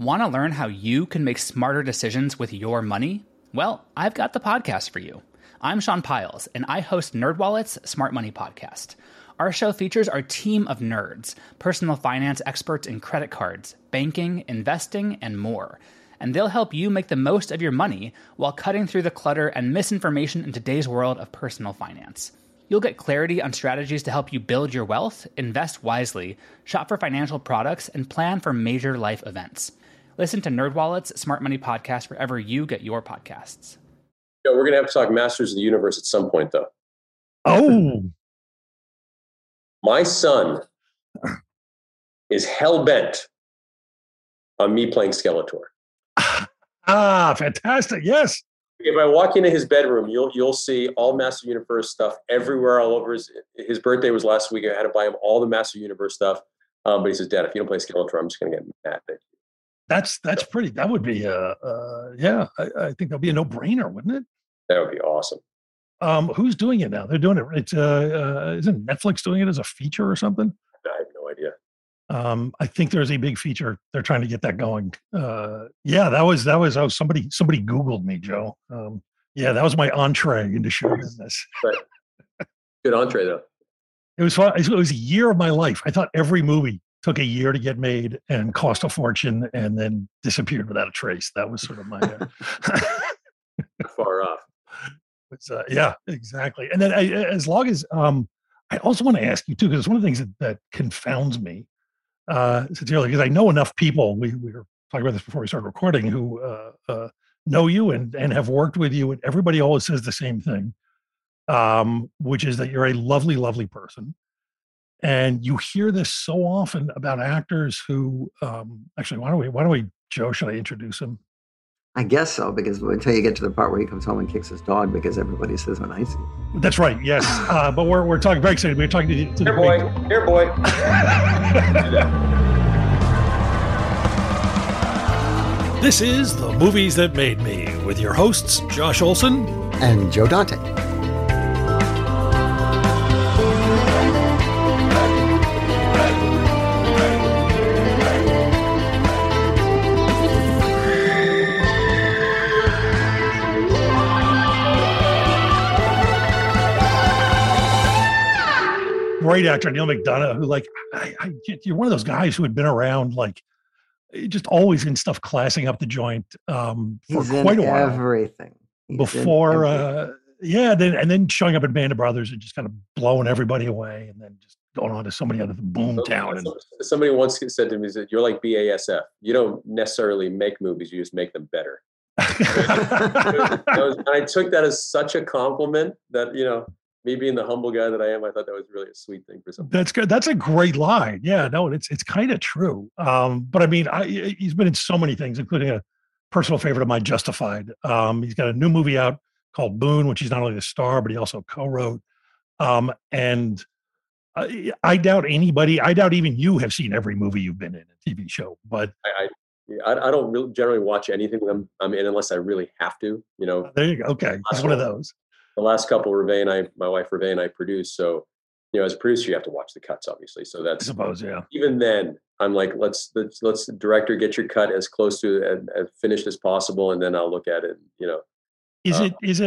Want to learn how you can make smarter decisions with your money? Well, I've got the podcast for you. I'm Sean Piles, and I host NerdWallet's Smart Money Podcast. Our show features our team of nerds, personal finance experts in credit cards, banking, investing, and more. And they'll help you make the most of your money while cutting through the clutter and misinformation in today's world of personal finance. You'll get clarity on strategies to help you build your wealth, invest wisely, shop for financial products, and plan for major life events. Listen to NerdWallet's Smart Money Podcast wherever you get your podcasts. We're going to have to talk Masters of the Universe at some point, though. Oh. My son is hell-bent on me playing Skeletor. Fantastic. Yes. If I walk into his bedroom, you'll see all Master Universe stuff everywhere, all over. His birthday was last week. I had to buy him all the Master Universe stuff. But he says, Dad, if you don't play Skeletor, I'm just going to get mad at you. That's pretty. That would be yeah. I think that'd be a no-brainer, wouldn't it? That would be awesome. Who's doing it now? They're doing it. It's isn't Netflix doing it as a feature or something? I have no idea. I think there's a big feature. They're trying to get that going. Yeah, that was somebody Googled me, Joe. Yeah, that was my entree into show business. Right. Good entree though. It was fun. It was a year of my life. I thought every movie took a year to get made and cost a fortune and then disappeared without a trace. That was sort of my far off. Yeah, exactly. And then as long as I also want to ask you too, because it's one of the things that confounds me sincerely, because I know enough people, we were talking about this before we started recording, who know you and have worked with you, and everybody always says the same thing, which is that you're a lovely, lovely person. And you hear this so often about actors who actually, why don't we, Joe, should I introduce him? I guess so, because until you get to the part where he comes home and kicks his dog because everybody says when I see him. That's right, yes. But we're talking very excited. We're talking to Here, boy. Here, boy. This is The Movies That Made Me with your hosts, Josh Olson and Joe Dante. Great actor Neil McDonough, who you're one of those guys who had been around, like just always in stuff, classing up the joint for quite a while. Everything before, then showing up in Band of Brothers and just kind of blowing everybody away, and then just going on to somebody out of the Boomtown. And somebody once said to me that you're like BASF. You don't necessarily make movies; you just make them better. And I took that as such a compliment that me being the humble guy that I am, I thought that was really a sweet thing for somebody. That's good. That's a great line. Yeah, no, it's kind of true. But I mean, he's been in so many things, including a personal favorite of mine, Justified. He's got a new movie out called Boone, which he's not only the star, but he also co-wrote. And I doubt even you have seen every movie you've been in, a TV show. But I don't really generally watch anything I'm in unless I really have to. There you go. Okay, he's one of those. The last couple, my wife Reve and I produced. So, as a producer, you have to watch the cuts, obviously. So that's, I suppose, yeah. Even then, I'm like, let's the director get your cut as close to as finished as possible, and then I'll look at it. Is it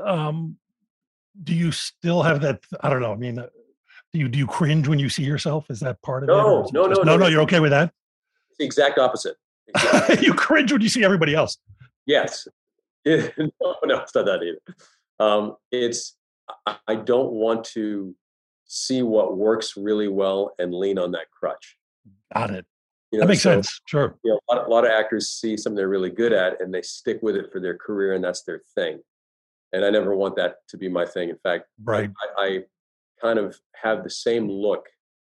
do you still have that? I don't know. I mean, do you cringe when you see yourself? Is that part of it? No. You're okay with that? It's the exact opposite. Exactly. You cringe when you see everybody else. Yes. No, it's not that either. I don't want to see what works really well and lean on that crutch. Got it. That makes sense. Sure. A lot of actors see something they're really good at and they stick with it for their career, and that's their thing. And I never want that to be my thing. In fact, right. I kind of have the same look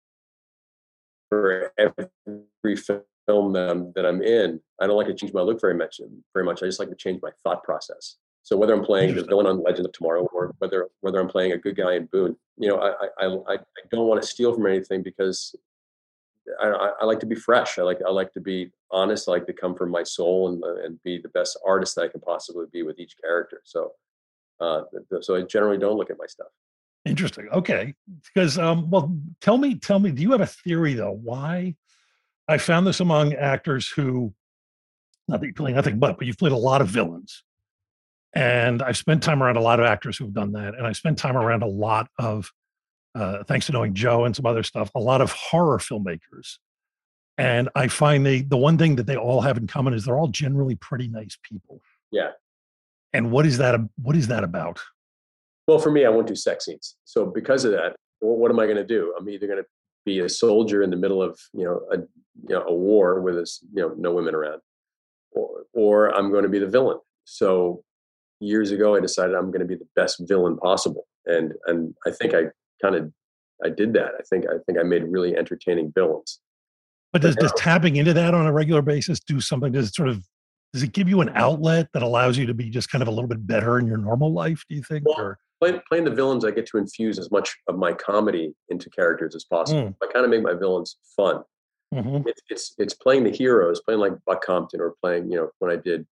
for every film that I'm in. I don't like to change my look very much. I just like to change my thought process. So whether I'm playing the villain on Legend of Tomorrow or whether I'm playing a good guy in Boone, I don't want to steal from anything, because I like to be fresh. I like to be honest. I like to come from my soul and be the best artist that I can possibly be with each character. So I generally don't look at my stuff. Interesting. Okay. Because, tell me, do you have a theory though? Why? I found this among actors who not that you play nothing but you've played a lot of villains. And I've spent time around a lot of actors who've done that. And I spent time around a lot of, thanks to knowing Joe and some other stuff, a lot of horror filmmakers. And I find the one thing that they all have in common is they're all generally pretty nice people. Yeah. And what is that about? Well, for me, I won't do sex scenes. So because of that, what am I going to do? I'm either going to be a soldier in the middle of a war with no women around, or I'm going to be the villain. So years ago, I decided I'm going to be the best villain possible, and I think I did that. I think I made really entertaining villains. But does tapping into that on a regular basis do something? Does it give you an outlet that allows you to be just kind of a little bit better in your normal life, do you think? Well, playing the villains, I get to infuse as much of my comedy into characters as possible. I kind of make my villains fun. Mm-hmm. It's playing the heroes, playing like Buck Compton, or playing, when I did,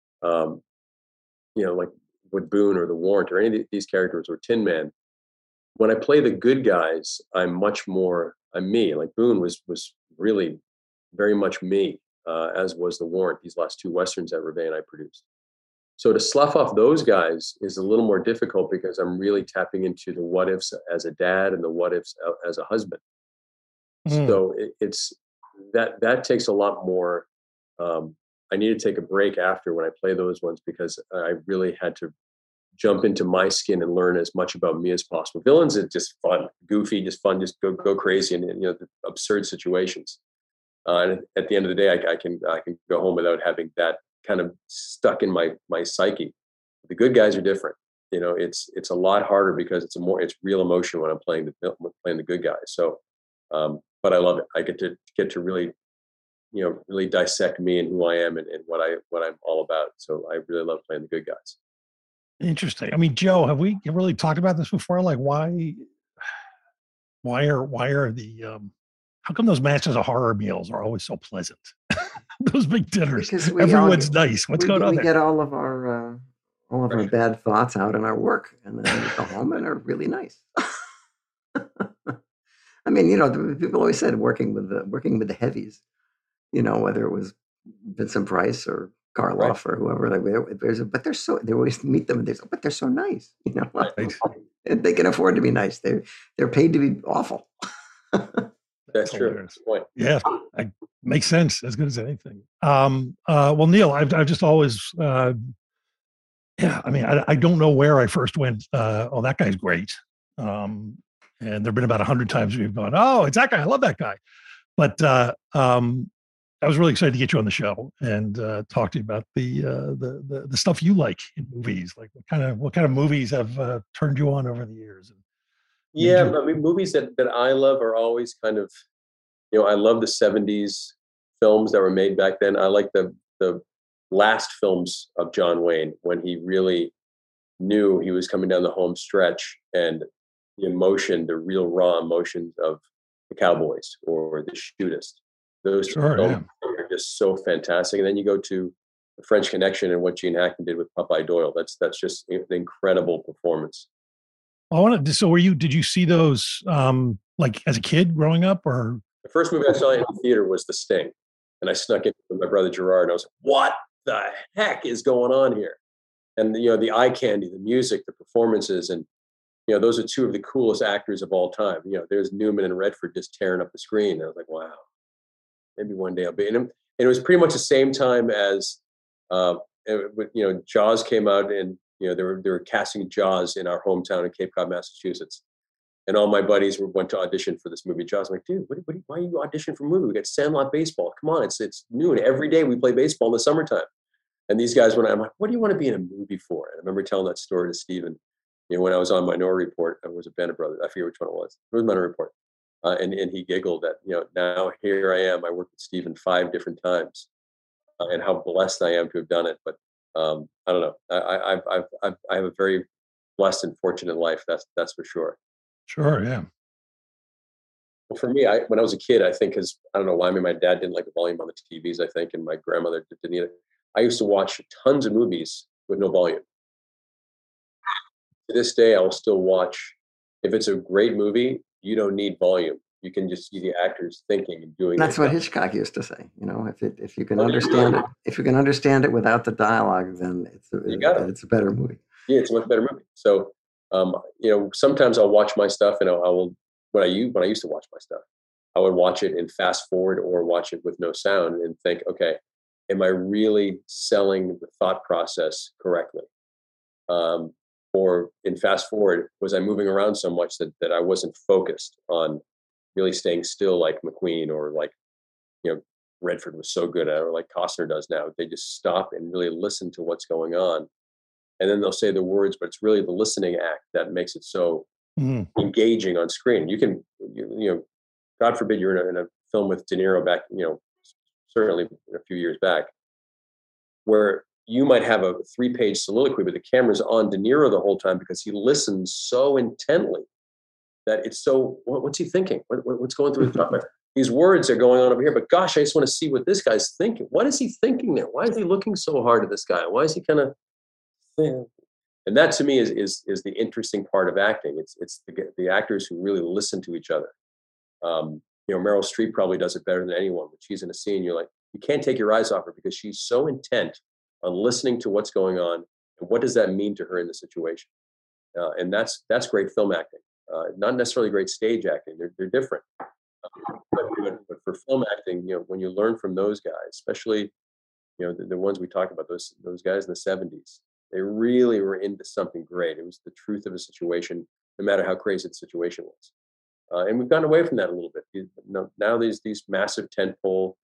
like with Boone or the Warrant or any of these characters, or Tin Man. When I play the good guys, I'm me. Like Boone was really very much me, as was the Warrant, these last two Westerns that Revé and I produced. So to slough off those guys is a little more difficult because I'm really tapping into the what ifs as a dad and the what ifs as a husband. So it's that takes a lot more. I need to take a break after when I play those ones, because I really had to jump into my skin and learn as much about me as possible. Villains are just fun, goofy, just fun, just go crazy in the absurd situations. And at the end of the day, I can go home without having that kind of stuck in my psyche. The good guys are different. It's a lot harder because it's real emotion when I'm playing the good guys. So, but I love it. I get to really, really dissect me and who I am and what I'm all about. So I really love playing the good guys. Interesting. I mean, Joe, have we really talked about this before? Like, why are the how come those matches of horror meals are always so pleasant? Those big dinners, because everyone's nice. What's going on there? We get all of our bad thoughts out in our work, and then we go home and are really nice. I mean, people always said working with the heavies, whether it was Vincent Price or Karloff or whoever, but they always meet them and but they're so nice, Right. And they can afford to be nice. They're paid to be awful. That's true. Yeah, makes sense. As good as anything. Well, Neil, I've just always, I mean, I don't know where I first went. Oh, that guy's great. And there've been about 100 times we've gone, oh, it's that guy. I love that guy. But I was really excited to get you on the show and talk to you about the stuff you like in movies. Like what kind of movies have turned you on over the years? Yeah, I mean, movies that I love are always kind of, I love the 70s films that were made back then. I like the last films of John Wayne, when he really knew he was coming down the home stretch, and the emotion, the real raw emotions of the Cowboys or the Shootist. Those films are just so fantastic. And then you go to The French Connection and what Gene Hackman did with Popeye Doyle. That's just an incredible performance. Did you see those like as a kid growing up, or? The first movie I saw in the theater was The Sting, and I snuck in with my brother Gerard, and I was like, what the heck is going on here? And the eye candy, the music, the performances, and those are two of the coolest actors of all time. There's Newman and Redford just tearing up the screen. And I was like, wow, maybe one day I'll be in him. And it was pretty much the same time as Jaws came out, and they were casting Jaws in our hometown in Cape Cod, Massachusetts. And all my buddies went to audition for this movie, Jaws. I'm like, dude, why are you auditioning for a movie? We got Sandlot baseball. Come on, it's noon. Every day we play baseball in the summertime. And these guys I'm like, what do you want to be in a movie for? And I remember telling that story to Steven, when I was on Minority Report. It was a Band of Brothers. I forget which one it was. It was Minority Report. And he giggled that, now here I am. I worked with Steven 5 different times, and how blessed I am to have done it. But I don't know. I have a very blessed and fortunate life. That's for sure. Sure, yeah. Well, for me, when I was a kid, I think, because I don't know why, my dad didn't like the volume on the TVs, I think, and my grandmother didn't either. I used to watch tons of movies with no volume. To this day, I will still watch. If it's a great movie, you don't need volume. you can just see the actors thinking and doing. That's what Hitchcock used to say. If you can understand it, if you can understand it without the dialogue, then it's a better movie. Yeah, it's a much better movie. So, sometimes I'll watch my stuff, and I will when I used to watch my stuff, I would watch it in fast forward or watch it with no sound and think, okay, am I really selling the thought process correctly? Or in fast forward, was I moving around so much that I wasn't focused on really staying still like McQueen or like, Redford was so good at, or like Costner does now. They just stop and really listen to what's going on. And then they'll say the words, but it's really the listening act that makes it so engaging on screen. You can, God forbid you're in a film with De Niro back, certainly a few years back, where you might have a 3-page soliloquy, but the camera's on De Niro the whole time because he listens so intently that it's so, what's he thinking? What's going through his mind? These words are going on over here, but gosh, I just want to see what this guy's thinking. What is he thinking there? Why is he looking so hard at this guy? Why is he kind of, and that to me is the interesting part of acting. It's the actors who really listen to each other. Meryl Streep probably does it better than anyone. When she's in a scene, you're like, you can't take your eyes off her because she's so intent on listening to what's going on and what does that mean to her in the situation. And that's great film acting. Not necessarily great stage acting. They're different. But for film acting, when you learn from those guys, especially, the ones we talked about, those guys in the 70s, they really were into something great. It was the truth of a situation, no matter how crazy the situation was. And we've gotten away from that a little bit. Now these massive tentpole,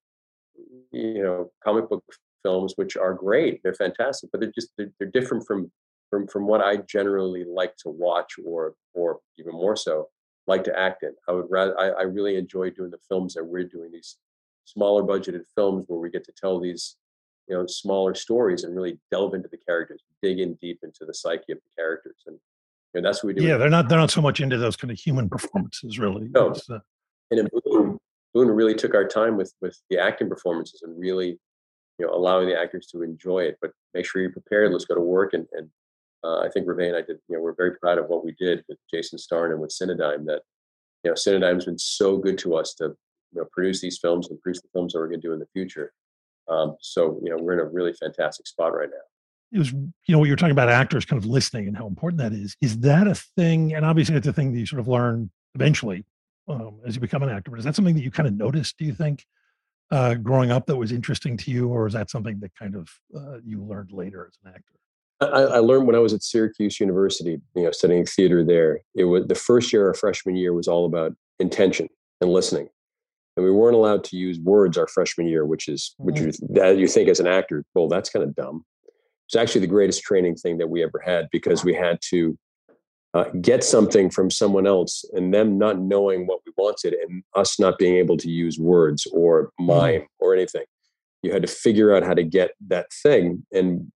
comic book films, which are great, they're fantastic, but they're different from what I generally like to watch, or even more so like to act in. I really enjoy doing the films that we're doing, these smaller budgeted films where we get to tell these smaller stories and really delve into the characters, dig in deep into the psyche of the characters, and that's what we do. Yeah, they're not so much into those kind of human performances, really. No. And in Boone really took our time with the acting performances and really allowing the actors to enjoy it, but make sure you're prepared. Let's go to work. And I think Reve and I did, we're very proud of what we did with Jason Starn and with Cinedigm, that, Cinedigm's been so good to us to, produce these films and produce the films that we're going to do in the future. So, we're in a really fantastic spot right now. It was, what you're talking about, actors kind of listening and how important that is. Is that a thing? And obviously it's a thing that you sort of learn eventually as you become an actor, but is that something that you kind of noticed, do you think, growing up, that was interesting to you? Or is that something that kind of you learned later as an actor? I learned when I was at Syracuse University, studying theater there. It was the first year, our freshman year, was all about intention and listening. And we weren't allowed to use words our freshman year, which you think as an actor, well, that's kind of dumb. It's actually the greatest training thing that we ever had, because we had to get something from someone else and them not knowing what we wanted and us not being able to use words or mime or anything. You had to figure out how to get that thing, and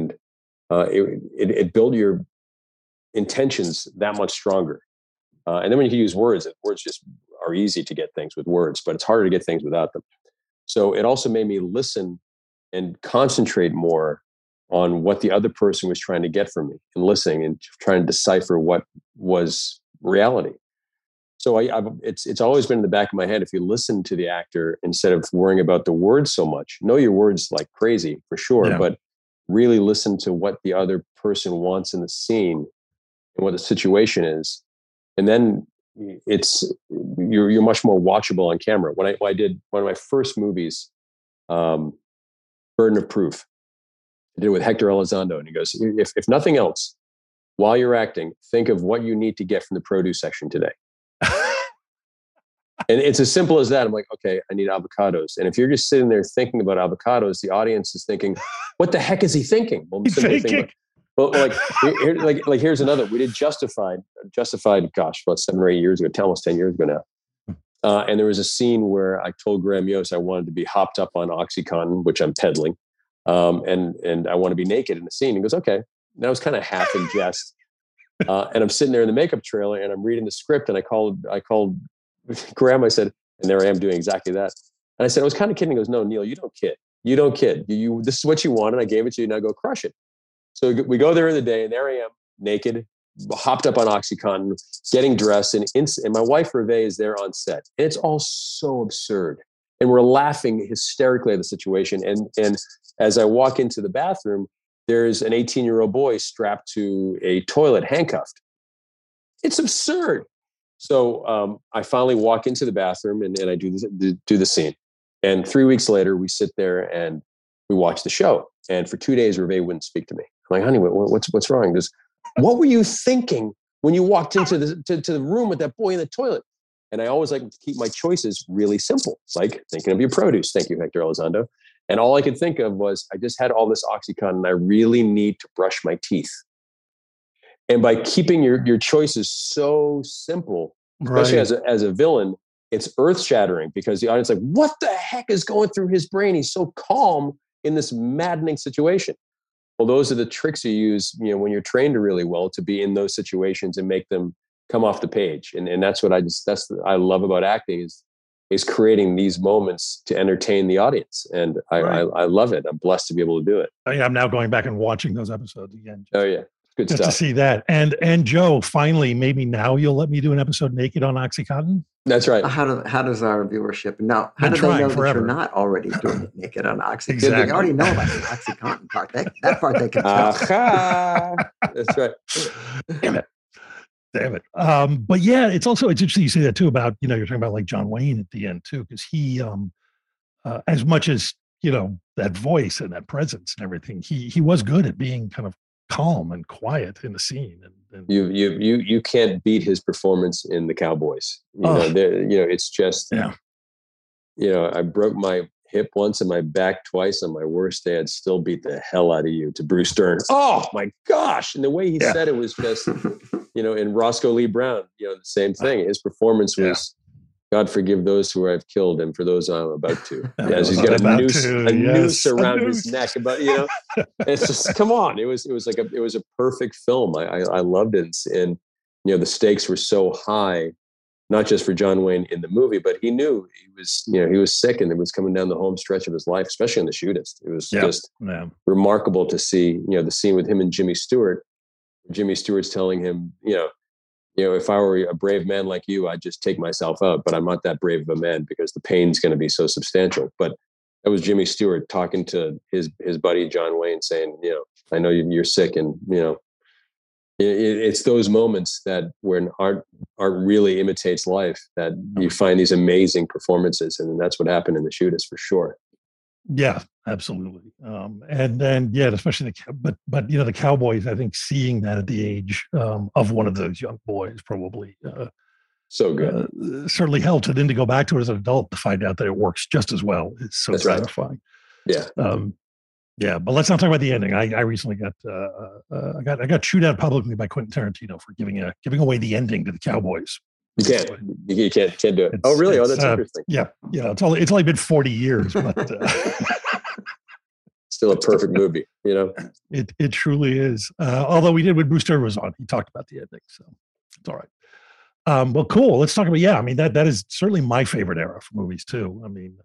it built your intentions that much stronger. And then when you use words just are easy to get things with words, but it's harder to get things without them. So it also made me listen and concentrate more on what the other person was trying to get from me, and listening and trying to decipher what was reality. So it's always been in the back of my head. If you listen to the actor instead of worrying about the words so much, know your words like crazy for sure, but really listen to what the other person wants in the scene and what the situation is. And then you're much more watchable on camera. When I did one of my first movies, Burden of Proof, I did it with Hector Elizondo, and he goes, if nothing else, while you're acting, think of what you need to get from the produce section today. And it's as simple as that. I'm like, okay, I need avocados. And if you're just sitting there thinking about avocados, the audience is thinking, what the heck is he thinking? Well, here's another. We did Justified, gosh, about 7 or 8 years ago, almost 10 years ago now. And there was a scene where I told Graham Yost I wanted to be hopped up on OxyContin, which I'm peddling. And I want to be naked in the scene. He goes, okay. And that was kind of half in jest. And I'm sitting there in the makeup trailer and I'm reading the script, and I called Graham. I said, and there I am doing exactly that. And I said, I was kind of kidding. He goes, no, Neil, you don't kid. You don't kid. This is what you wanted. I gave it to you. Now go crush it. So we go there in the day, and there I am, naked, hopped up on OxyContin, getting dressed, and my wife Reve is there on set. And it's all so absurd. And we're laughing hysterically at the situation. And as I walk into the bathroom, there's an 18-year-old boy strapped to a toilet, handcuffed. It's absurd. So I finally walk into the bathroom and I do the scene. And 3 weeks later, we sit there and we watch the show. And for 2 days, Reve wouldn't speak to me. I'm like, honey, what's wrong? Just, what were you thinking when you walked into the room with that boy in the toilet? And I always like to keep my choices really simple, like thinking of your produce. Thank you, Hector Elizondo. And all I could think of was, I just had all this OxyContin and I really need to brush my teeth. And by keeping your choices so simple, especially as a villain, it's earth-shattering because the audience is like, what the heck is going through his brain? He's so calm in this maddening situation. Well, those are the tricks you use, when you're trained really well to be in those situations and make them come off the page. And that's what I love about acting is creating these moments to entertain the audience. And I love it. I'm blessed to be able to do it. I'm now going back and watching those episodes again. Oh yeah. Good just stuff. To see that. And Joe, finally, maybe now you'll let me do an episode naked on OxyContin? That's right. How does our viewership now? How do they know that you're not already doing it naked on OxyContin? Exactly. They already know about the OxyContin part. That part they can tell. That's right. Damn it. But yeah, it's interesting you say that too about, you're talking about like John Wayne at the end too, because he, as much as, that voice and that presence and everything, he was good at being kind of calm and quiet in the scene. And you can't beat his performance in The Cowboys. It's just, I broke my hip once and my back twice. On my worst day, I'd still beat the hell out of you, to Bruce Dern. Oh my gosh. And the way he said it was just, in Roscoe Lee Brown, the same thing. His performance was, God forgive those who I've killed, and for those I'm about to. Yes, he's got a noose around his neck. But it's just, come on. It was a perfect film. I loved it, and the stakes were so high, not just for John Wayne in the movie, but he knew he was sick, and it was coming down the home stretch of his life, especially in The Shootist. It was just remarkable to see the scene with him and Jimmy Stewart. Jimmy Stewart's telling him, if I were a brave man like you, I'd just take myself out, but I'm not that brave of a man because the pain's going to be so substantial. But that was Jimmy Stewart talking to his buddy, John Wayne, saying, I know you're sick. And, it's those moments that when art really imitates life, that you find these amazing performances. And that's what happened in The Shootist for sure. Yeah, absolutely. And then, especially the Cowboys, I think seeing that at the age of one of those young boys probably so good. Certainly helped. And then to go back to it as an adult to find out that it works just as well. It's so gratifying. Right. Yeah. But let's not talk about the ending. I recently I got chewed out publicly by Quentin Tarantino for giving away the ending to the Cowboys. You can't do it. Oh, really? That's interesting. Yeah. It's only been 40 years, but still a perfect movie. It truly is. Although we did when Bruce Dern was on, he talked about the ending, so it's all right. Well, cool. Let's talk about that is certainly my favorite era for movies too.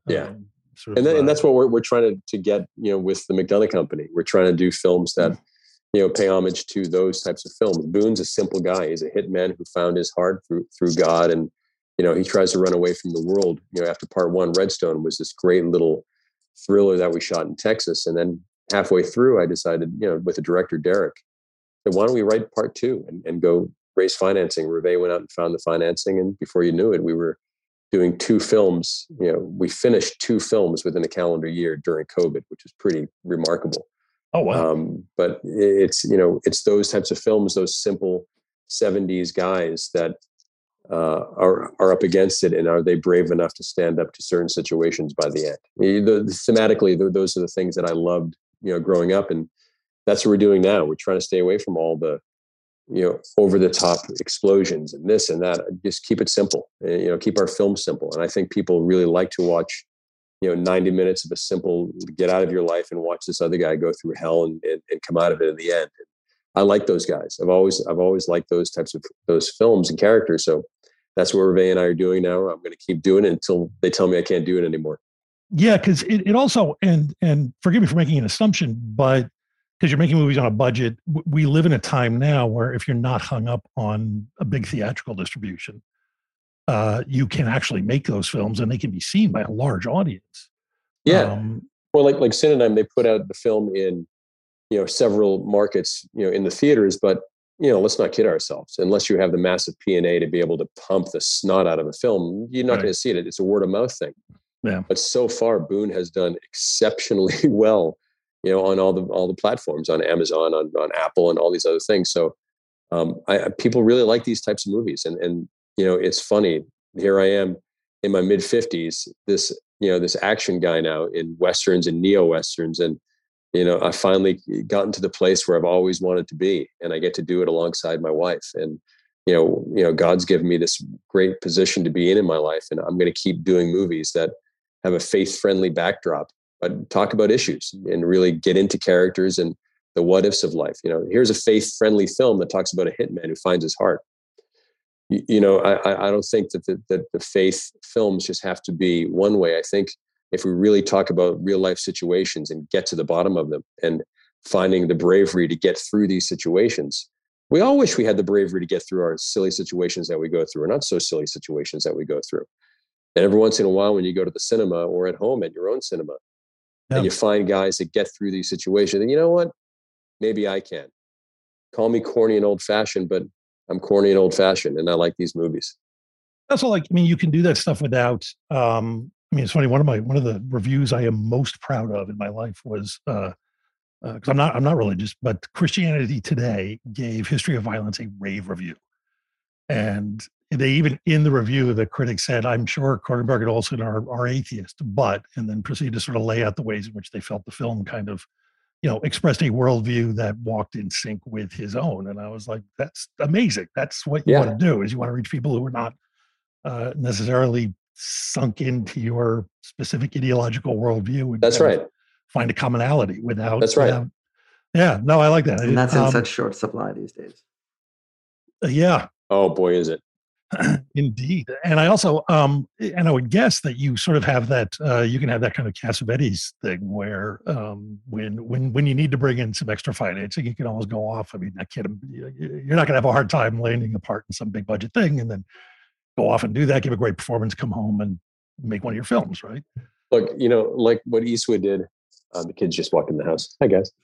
And that's what we're trying to get with the McDonough Company. We're trying to do films that pay homage to those types of films. Boone's a simple guy. He's a hitman who found his heart through God. And, he tries to run away from the world. After part one, Redstone was this great little thriller that we shot in Texas. And then halfway through, I decided, with the director, Derek, that why don't we write part two and go raise financing? Reve went out and found the financing. And before you knew it, we were doing two films. We finished two films within a calendar year during COVID, which is pretty remarkable. Oh, wow. But it's those types of films, those simple 70s guys that are up against it. And are they brave enough to stand up to certain situations by the end? Thematically, those are the things that I loved, growing up. And that's what we're doing now. We're trying to stay away from all the, over the top explosions and this and that. Just keep it simple, keep our film simple. And I think people really like to watch 90 minutes of a simple get out of your life and watch this other guy go through hell and come out of it in the end. I like those guys. I've always liked those types of those films and characters. So that's what Reve and I are doing now. I'm going to keep doing it until they tell me I can't do it anymore. Yeah. Cause it also, and forgive me for making an assumption, but because you're making movies on a budget. We live in a time now where if you're not hung up on a big theatrical distribution, you can actually make those films and they can be seen by a large audience. Yeah. Well, like Cinedigm, they put out the film in, several markets, in the theaters, but let's not kid ourselves. Unless you have the massive P&A to be able to pump the snot out of a film, you're not going to see it. It's a word of mouth thing. Yeah. But so far, Boone has done exceptionally well, on all the platforms, on Amazon, on Apple, and all these other things. So people really like these types of movies, and it's funny. Here I am in my mid 50s. This action guy now in westerns and neo westerns, and I finally gotten to the place where I've always wanted to be, and I get to do it alongside my wife. And God's given me this great position to be in my life, and I'm going to keep doing movies that have a faith-friendly backdrop, but talk about issues and really get into characters and the what ifs of life. Here's a faith-friendly film that talks about a hitman who finds his heart. I don't think that the faith films just have to be one way. I think if we really talk about real life situations and get to the bottom of them and finding the bravery to get through these situations, we all wish we had the bravery to get through our silly situations that we go through, or not so silly situations that we go through. And every once in a while, when you go to the cinema or at home at your own cinema, and you find guys that get through these situations, and you know what? Maybe I can. Call me corny and old fashioned, but I'm corny and old fashioned, and I like these movies. That's all. You can do that stuff without. It's funny. One of the reviews I am most proud of in my life was because I'm not religious, but Christianity Today gave History of Violence a rave review, and they even in the review, the critic said, "I'm sure Cronenberg and Olson are atheists," and then proceeded to sort of lay out the ways in which they felt the film kind of, expressed a worldview that walked in sync with his own. And I was like, that's amazing. That's what you want to do, is you want to reach people who are not necessarily sunk into your specific ideological worldview. And that's right. Find a commonality without. That's right. Yeah, no, I like that. And that's in such short supply these days. Yeah. Oh boy, is it. Indeed. And I also, and I would guess that you sort of have that, you can have that kind of Cassavetes thing where when you need to bring in some extra financing, you can always go off. I mean, you're not going to have a hard time landing a part in some big budget thing and then go off and do that, give a great performance, come home and make one of your films, right? Look, like what Eastwood did. The kids just walked in the house, I guess.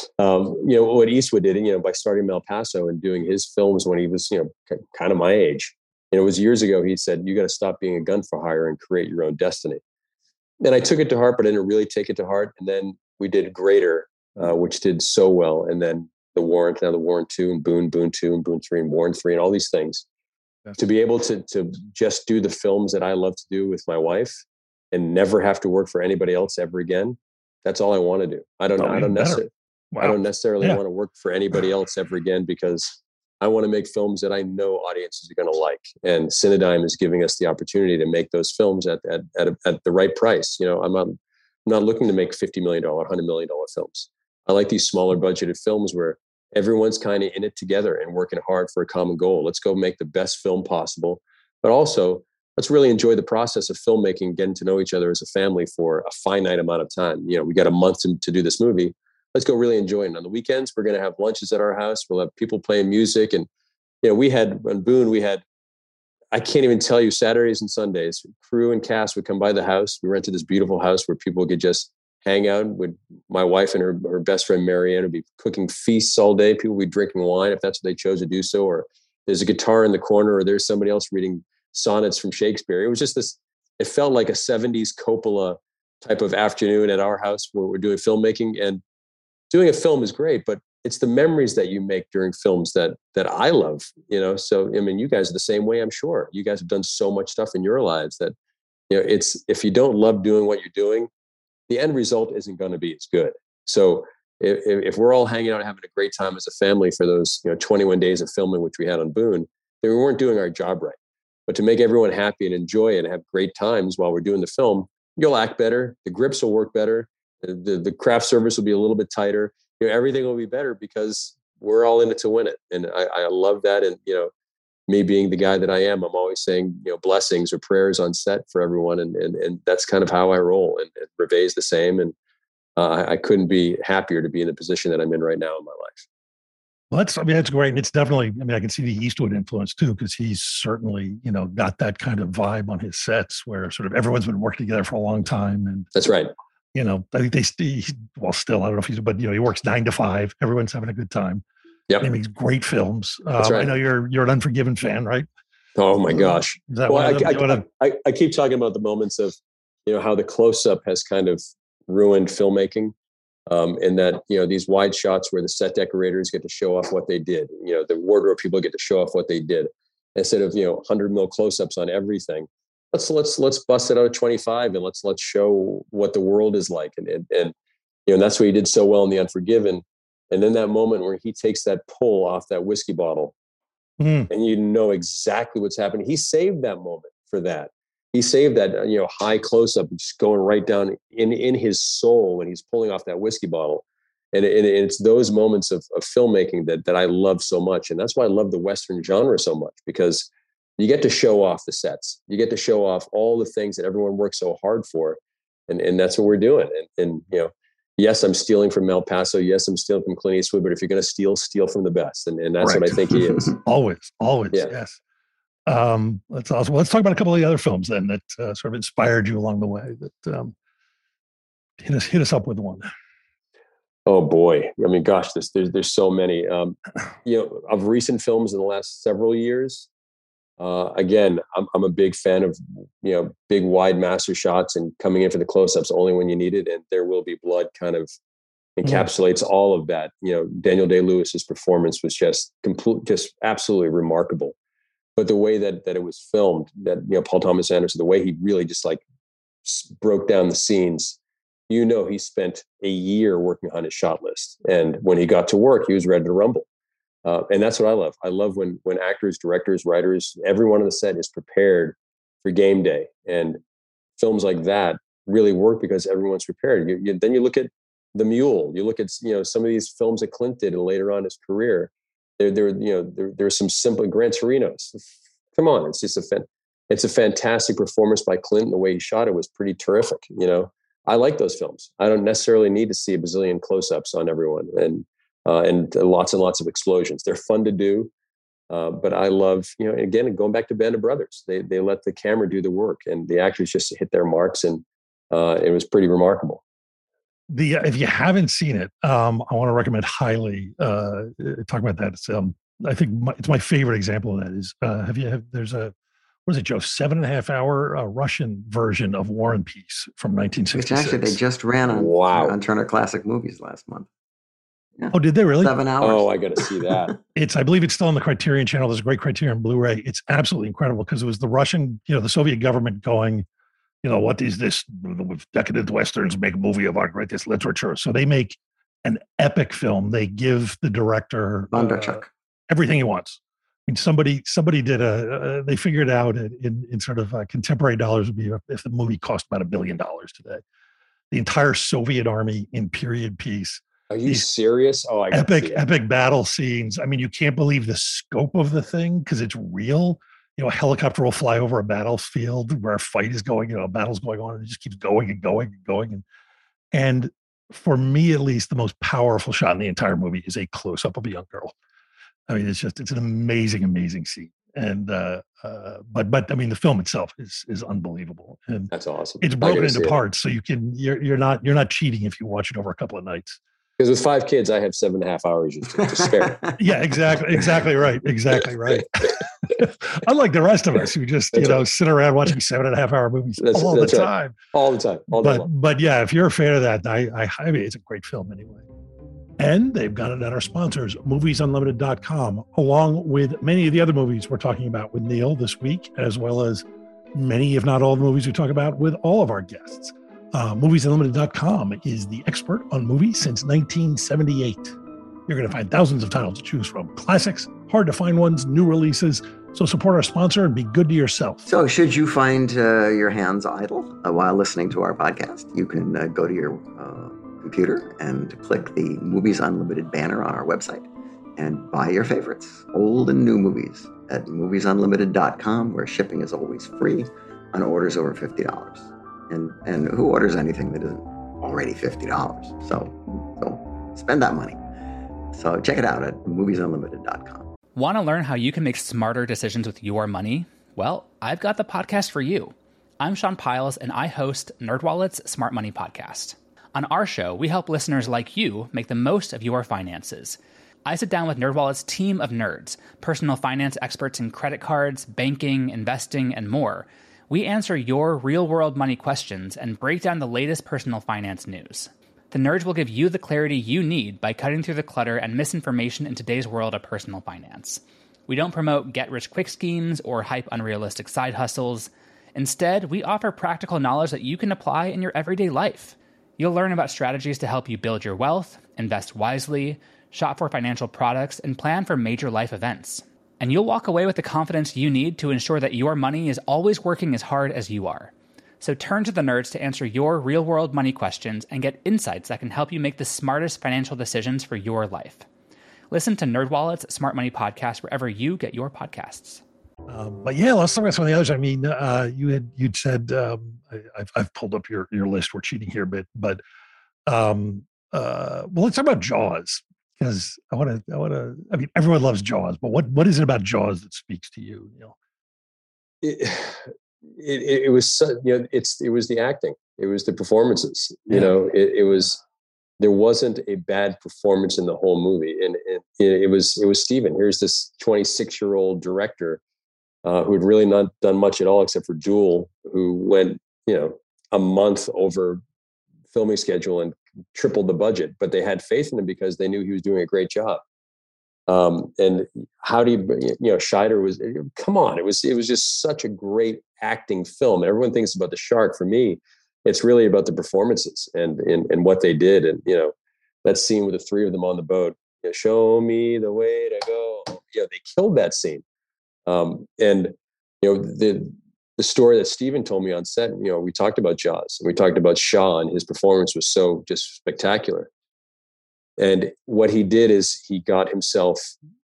What Eastwood did, by starting in El Paso and doing his films when he was, kind of my age. It was years ago. He said, "You got to stop being a gun for hire and create your own destiny." And I took it to heart, but I didn't really take it to heart. And then we did Greater, which did so well. And then the Warrant, now the Warrant 2 and Boone 2 and Boone 3 and Warrant 3 and all these things. Yes. To be able to just do the films that I love to do with my wife and never have to work for anybody else ever again. That's all I want to do. I don't necessarily want to work for anybody else ever again, because I want to make films that I know audiences are going to like. And Cinedigm is giving us the opportunity to make those films at the right price. I'm not looking to make $50 million, $100 million films. I like these smaller budgeted films where everyone's kind of in it together and working hard for a common goal. Let's go make the best film possible, but also let's really enjoy the process of filmmaking, getting to know each other as a family for a finite amount of time. We got a month to do this movie. Let's go really enjoy it. And on the weekends, we're going to have lunches at our house. We'll have people playing music. And, we had, on Boone, I can't even tell you, Saturdays and Sundays, crew and cast would come by the house. We rented this beautiful house where people could just hang out. With my wife and her best friend, Marianne, would be cooking feasts all day. People would be drinking wine if that's what they chose to do so. Or there's a guitar in the corner, or there's somebody else reading sonnets from Shakespeare. It was just it felt like a 70s Coppola type of afternoon at our house where we're doing filmmaking. And doing a film is great, but it's the memories that you make during films that I love, So, you guys are the same way, I'm sure. You guys have done so much stuff in your lives that, it's, if you don't love doing what you're doing, the end result isn't going to be as good. So if we're all hanging out and having a great time as a family for those, 21 days of filming, which we had on Boone, then we weren't doing our job right. But to make everyone happy and enjoy it and have great times while we're doing the film, you'll act better. The grips will work better. The craft service will be a little bit tighter. Everything will be better because we're all in it to win it. And I love that. And, me being the guy that I am, I'm always saying, blessings or prayers on set for everyone. And that's kind of how I roll. And Reve's the same. And I couldn't be happier to be in the position that I'm in right now in my life. Well, that's great. And it's definitely, I can see the Eastwood influence too, because he's certainly, got that kind of vibe on his sets where sort of everyone's been working together for a long time. And that's right. I think still, I don't know if he's, but he works 9 to 5. Everyone's having a good time. Yep. He makes great films. That's right. I know you're an Unforgiven fan, right? Oh my gosh. I keep talking about the moments of, how the close-up has kind of ruined filmmaking. And that, these wide shots where the set decorators get to show off what they did, the wardrobe people get to show off what they did instead of, 100 mil close-ups on everything. Let's bust it out at 25 and let's show what the world is like. And that's what he did so well in The Unforgiven. And then that moment where he takes that pull off that whiskey bottle and exactly what's happening. He saved that moment for that. He saved that, high close-up, just going right down in his soul when he's pulling off that whiskey bottle. And it's those moments of filmmaking that I love so much. And that's why I love the Western genre so much, because you get to show off the sets. You get to show off all the things that everyone works so hard for. And that's what we're doing. And yes, I'm stealing from El Paso. Yes, I'm stealing from Clint Eastwood. But if you're going to steal from the best. And that's right. What I think he is. Always. Yeah. Yes. That's awesome. Let's talk about a couple of the other films then that sort of inspired you along the way. That hit us up with one. Oh boy! Gosh, there's so many. Of recent films in the last several years. Again, I'm a big fan of big wide master shots and coming in for the close-ups only when you need it. And There Will Be Blood kind of encapsulates all of that. Daniel Day-Lewis's performance was just absolutely remarkable. But the way that it was filmed, that Paul Thomas Anderson, the way he really just broke down the scenes, he spent a year working on his shot list, and when he got to work, he was ready to rumble. And that's what I love. I love when actors, directors, writers, everyone on the set is prepared for game day, and films like that really work because everyone's prepared. Then you look at The Mule, you look at some of these films that Clint did and later on in his career. There's some simple Gran Torino's. Come on, it's just it's a fantastic performance by Clint. The way he shot it was pretty terrific. I like those films. I don't necessarily need to see a bazillion close-ups on everyone and lots and lots of explosions. They're fun to do, but I love again going back to Band of Brothers. They let the camera do the work, and the actors just hit their marks, and it was pretty remarkable. If you haven't seen it, I want to recommend highly. Talk about that. It's, I think it's my favorite example of that. Is there's a what is it, Joe? 7.5 hour Russian version of War and Peace from 1966. Which actually they just ran on Turner Classic Movies last month. Yeah. Oh, did they really? 7 hours. Oh, I got to see that. I believe it's still on the Criterion channel. There's a great Criterion Blu-ray. It's absolutely incredible because it was the Russian, the Soviet government going, what is this? Decadent Westerns make a movie of our greatest literature. So they make an epic film. They give the director everything he wants. Somebody did they figured out in sort of contemporary dollars would be if the movie cost about $1 billion today. The entire Soviet army in period piece. Are you serious? Oh, epic battle scenes. You can't believe the scope of the thing because it's real. A helicopter will fly over a battlefield where a fight is going, a battle's going on, and it just keeps going and going and going. And for me, at least, the most powerful shot in the entire movie is a close-up of a young girl. It's an amazing, amazing scene. And but the film itself is unbelievable. And that's awesome. It's broken into parts, so you're not cheating if you watch it over a couple of nights. Because with 5 kids, I have 7.5 hours to spare. Yeah, exactly right. Unlike the rest of us who just sit around watching 7.5 hour movies all the time. All the time. But yeah, if you're a fan of that, it's a great film anyway. And they've got it at our sponsors, moviesunlimited.com, along with many of the other movies we're talking about with Neil this week, as well as many, if not all, the movies we talk about with all of our guests. Moviesunlimited.com is the expert on movies since 1978. You're going to find thousands of titles to choose from. Classics, hard to find ones, new releases. So support our sponsor and be good to yourself. So should you find your hands idle while listening to our podcast, you can go to your computer and click the Movies Unlimited banner on our website and buy your favorites, old and new movies, at moviesunlimited.com, where shipping is always free on orders over $50. And who orders anything that isn't already $50. So spend that money. So check it out at moviesunlimited.com. Want to learn how you can make smarter decisions with your money? Well, I've got the podcast for you. I'm Sean Piles, and I host NerdWallet's Smart Money Podcast. On our show, we help listeners like you make the most of your finances. I sit down with NerdWallet's team of nerds, personal finance experts in credit cards, banking, investing, and more. We answer your real-world money questions and break down the latest personal finance news. The nerds will give you the clarity you need by cutting through the clutter and misinformation in today's world of personal finance. We don't promote get-rich-quick schemes or hype unrealistic side hustles. Instead, we offer practical knowledge that you can apply in your everyday life. You'll learn about strategies to help you build your wealth, invest wisely, shop for financial products, and plan for major life events. And you'll walk away with the confidence you need to ensure that your money is always working as hard as you are. So turn to the nerds to answer your real-world money questions and get insights that can help you make the smartest financial decisions for your life. Listen to NerdWallet's Smart Money Podcast wherever you get your podcasts. But yeah, let's talk about some of the others. I mean, you'd said I've pulled up your list. We're cheating here a bit, but well, let's talk about Jaws, because I want to. I mean, everyone loves Jaws, but what is it about Jaws that speaks to you, Neil? It was, it was the acting, it was the performances. It was. There wasn't a bad performance in the whole movie, and it was Steven. Here's this 26-year-old director who had really not done much at all except for Duel, who went a month over filming schedule and tripled the budget, but they had faith in him because they knew he was doing a great job. And how do you Scheider was, come on, it was just such a great acting film. Everyone thinks about the shark. For me, it's really about the performances and what they did. And, that scene with the three of them on the boat, show me the way to go. They killed that scene. And the story that Steven told me on set, we talked about Jaws and we talked about Shaw, and his performance was so just spectacular. And what he did is he got himself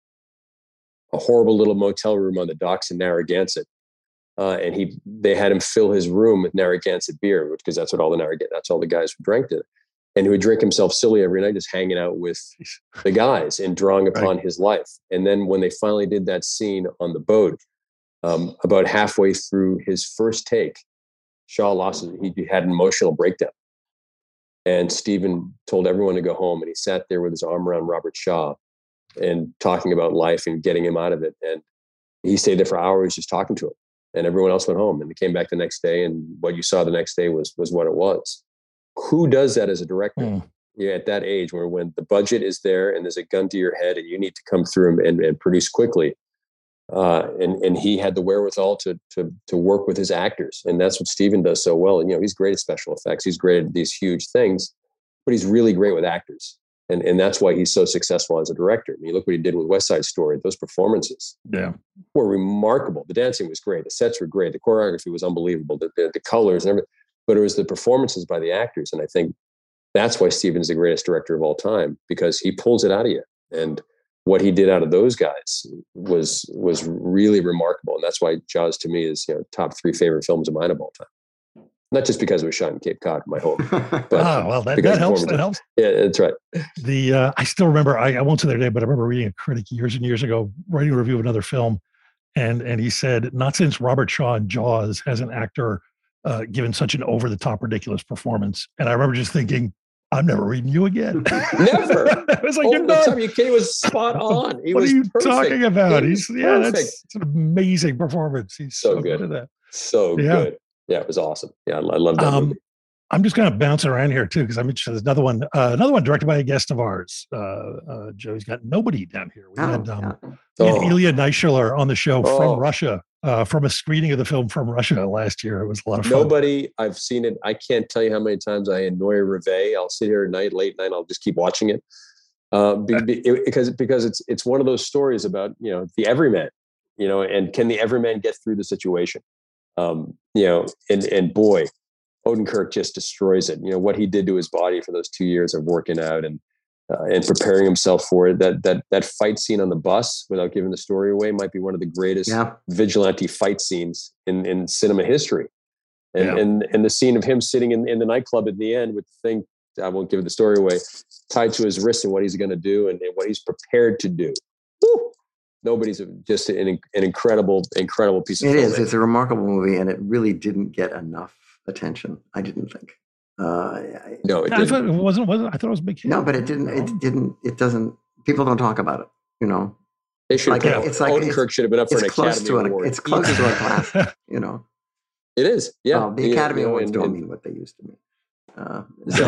a horrible little motel room on the docks in Narragansett. And they had him fill his room with Narragansett beer, because that's what all the guys who drank it. And he would drink himself silly every night, just hanging out with the guys and drawing upon his life. And then when they finally did that scene on the boat, about halfway through his first take, Shaw lost it. He had an emotional breakdown. And Steven told everyone to go home, and he sat there with his arm around Robert Shaw and talking about life and getting him out of it. And he stayed there for hours just talking to him. And everyone else went home, and they came back the next day. And what you saw the next day was what it was. Who does that as a director? At that age, when the budget is there and there's a gun to your head and you need to come through and produce quickly. And he had the wherewithal to work with his actors. And that's what Steven does so well. And, he's great at special effects. He's great at these huge things, but he's really great with actors. And that's why he's so successful as a director. I mean, look what he did with West Side Story. Those performances were remarkable. The dancing was great. The sets were great. The choreography was unbelievable. The colors and everything. But it was the performances by the actors. And I think that's why Steven's the greatest director of all time, because he pulls it out of you. And what he did out of those guys was really remarkable. And that's why Jaws to me is, top 3 favorite films of mine of all time. Not just because it was shot in Cape Cod, my hope. But that helps. That helps. Yeah, that's right. I still remember, I won't say their name, but I remember reading a critic years and years ago, writing a review of another film. And he said, not since Robert Shaw in Jaws has an actor given such an over-the-top ridiculous performance. And I remember just thinking, I'm never reading you again. Never. I was like, you're not. He was spot on. What are you talking about? That's an amazing performance. He's so good at that. So good. Yeah, it was awesome. Yeah, I love that movie. I'm just kind of bouncing around here too, because I'm interested. There's another one directed by a guest of ours. Joey's got Nobody down here. We had Ilya Naishuller on the show from Russia, from a screening of the film from Russia last year. It was a lot of fun. Nobody, I've seen it. I can't tell you how many times I annoy Rivet. I'll sit here at night, late night, I'll just keep watching it. Because it's one of those stories about, the everyman, and can the everyman get through the situation? And boy, Odenkirk just destroys it. What he did to his body for those 2 years of working out and preparing himself for it. That fight scene on the bus, without giving the story away, might be one of the greatest vigilante fight scenes in cinema history. And the scene of him sitting in the nightclub at the end with the thing, I won't give the story away, tied to his wrist and what he's going to do and what he's prepared to do. Woo! Nobody's just an incredible piece of film. It is. It's a remarkable movie, and it really didn't get enough attention. I didn't think. No, it I thought it wasn't. I thought it was a big hit. No, but it didn't. It doesn't. People don't talk about it. You know, they should. Odenkirk should have been up for an Academy Award. It's close to a classic. You know, it is. Yeah, the Academy Awards don't mean what they used to mean. No,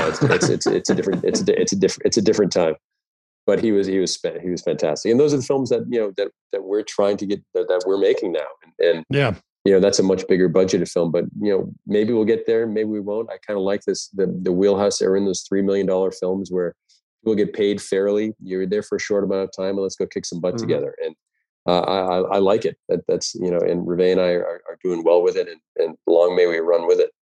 it's a different time. But he was fantastic, and those are the films that that we're trying to get that we're making now, and that's a much bigger budgeted film. But maybe we'll get there, maybe we won't. I kind of like the wheelhouse they're in, those $3 million films where people get paid fairly. You're there for a short amount of time, and let's go kick some butt together. And I like it. That's and Reve and I are doing well with it, and long may we run with it.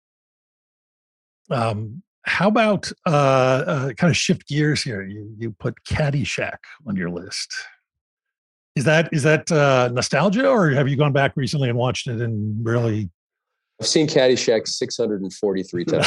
How about kind of shift gears here? You put Caddyshack on your list. Is that nostalgia, or have you gone back recently and watched it and really? I've seen Caddyshack 643 times.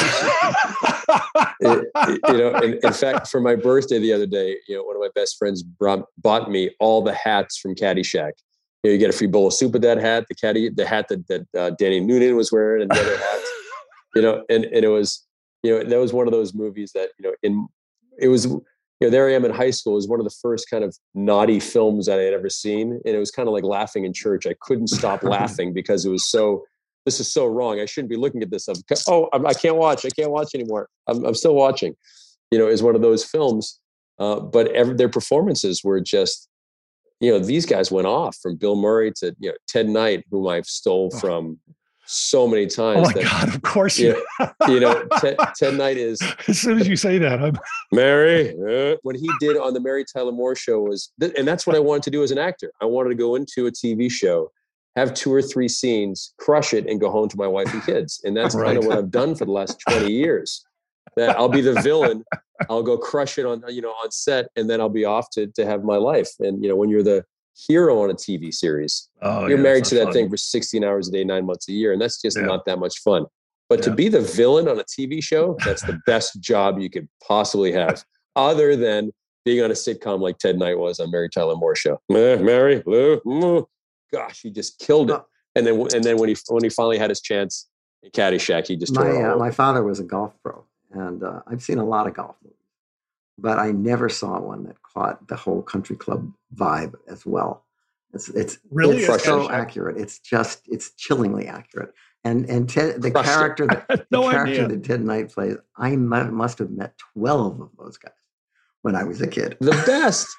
In fact, for my birthday the other day, one of my best friends bought me all the hats from Caddyshack. You get a free bowl of soup with that hat, the hat that Danny Noonan was wearing, and the other hats. And it was. That was one of those movies that, there I am in high school. It was one of the first kind of naughty films that I had ever seen. And it was kind of like laughing in church. I couldn't stop laughing because it was this is so wrong. I shouldn't be looking at this. I can't watch. I can't watch anymore. I'm still watching, is one of those films. But their performances were just, these guys went off, from Bill Murray to, Ted Knight, whom I've stole from so many times. Oh my God! Of course you. Ted Knight is. As soon as you say that, I'm Mary. What he did on the Mary Tyler Moore Show was, and that's what I wanted to do as an actor. I wanted to go into a TV show, have 2 or 3 scenes, crush it, and go home to my wife and kids. And that's kind of what I've done for the last 20 years. That I'll be the villain. I'll go crush it on set, and then I'll be off to have my life. And when you're the hero on a TV series, you're married to that thing for 16 hours a day, 9 months a year, and that's just not that much fun. But to be the villain on a TV show, that's the best job you could possibly have, other than being on a sitcom like Ted Knight was on Mary Tyler Moore Show. Mary, Lou, gosh, he just killed it. And then when he finally had his chance in Caddyshack, he just tore it all. My father was a golf pro, and I've seen a lot of golf movies, but I never saw one that caught the whole country club vibe as well. It's really so accurate. It's chillingly accurate. And the character that Ted Knight plays, I must have met 12 of those guys when I was a kid. The best.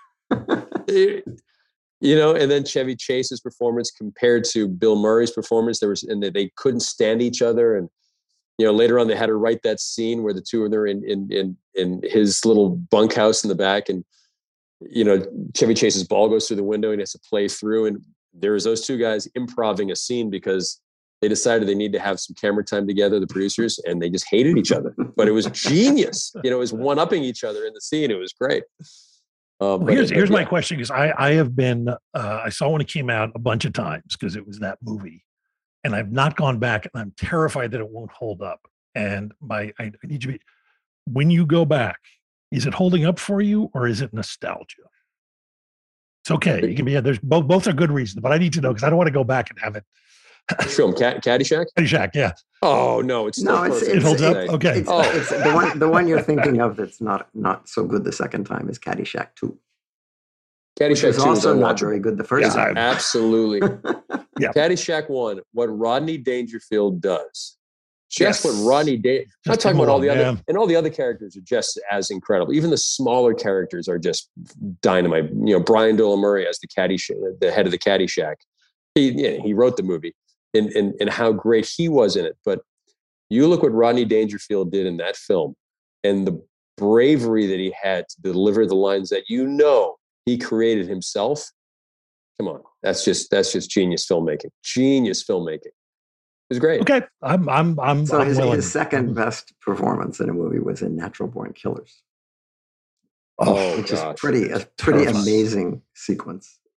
And then Chevy Chase's performance compared to Bill Murray's performance, they couldn't stand each other. And later on, they had to write that scene where the two of them are in his little bunkhouse in the back, and Chevy Chase's ball goes through the window and he has to play through. And there was those two guys improvising a scene because they decided they need to have some camera time together, the producers, and they just hated each other. But it was genius. It was one-upping each other in the scene. It was great. Here's my question, because I have been I saw when it came out a bunch of times because it was that movie. And I've not gone back, and I'm terrified that it won't hold up. And I need you to be, when you go back, is it holding up for you, or is it nostalgia? It's okay. You can be, there's both are good reasons, but I need to know because I don't want to go back and have it. Which film? Caddyshack? Caddyshack, yeah. Oh no, it holds up. Okay. It's the one you're thinking of that's not so good the second time is Caddyshack 2. Caddyshack 2 also not very good the first time. Absolutely. Yeah. Caddyshack 1, what Rodney Dangerfield does. Just what Rodney Dangerfield. I'm not talking about all the other, and all the other characters are just as incredible. Even the smaller characters are just dynamite. Brian Doyle Murray as the head of the Caddyshack. He wrote the movie, and how great he was in it. But you look what Rodney Dangerfield did in that film, and the bravery that he had to deliver the lines that he created himself. Come on, that's just genius filmmaking. Genius filmmaking. It was great. Okay, I'm So his second best performance in a movie was in Natural Born Killers. Oh, which is a pretty amazing sequence.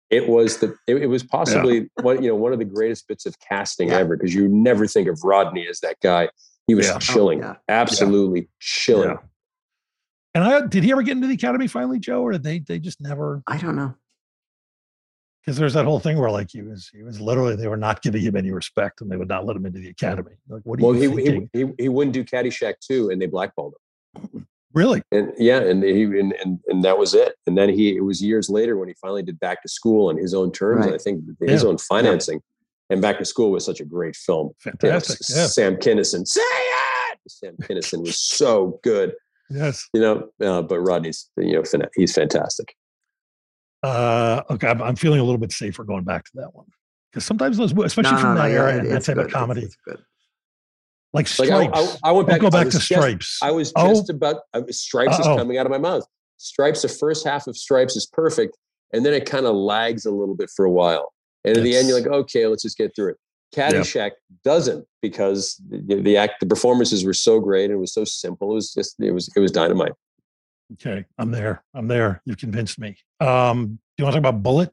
It was possibly one of the greatest bits of casting ever, because you never think of Rodney as that guy. He was chilling, absolutely chilling. Yeah. And did he ever get into the Academy finally, Joe, or did they just never? I don't know. Because there's that whole thing where like he was literally, they were not giving him any respect and they would not let him into the Academy. Like, what are you thinking? He wouldn't do Caddyshack 2 and they blackballed him. Really? And and that was it. And then it was years later when he finally did Back to School on his own terms, and I think his own financing. And Back to School was such a great film. Fantastic. Sam Kinison, say it. Sam Kinison was so good. Yes. But Rodney's, he's fantastic. Okay, I'm feeling a little bit safer going back to that one, because sometimes those, especially from that era, and that type of comedy, it's good. Like Stripes. I went back. Go back to Stripes. I was just about. Stripes is coming out of my mouth. Stripes. The first half of Stripes is perfect, and then it kind of lags a little bit for a while. And at the end, you're like, okay, let's just get through it. Caddyshack doesn't, because the performances were so great and it was so simple. It was dynamite. Okay, I'm there. You've convinced me. Do you want to talk about Bullet?